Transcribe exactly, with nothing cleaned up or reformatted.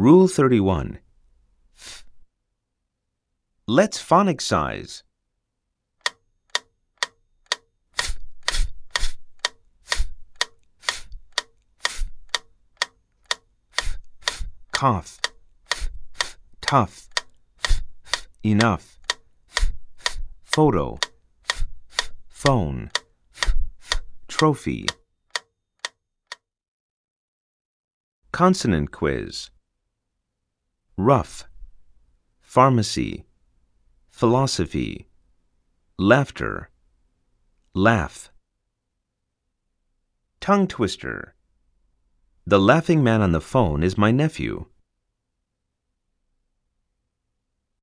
Rule thirty-one. Let's phonics. Cough. Tough. Enough. Photo. Phone. Trophy. Consonant quiz. Rough. Pharmacy. Philosophy. Laughter. Laugh. Tongue twister. The laughing man on the phone is my nephew.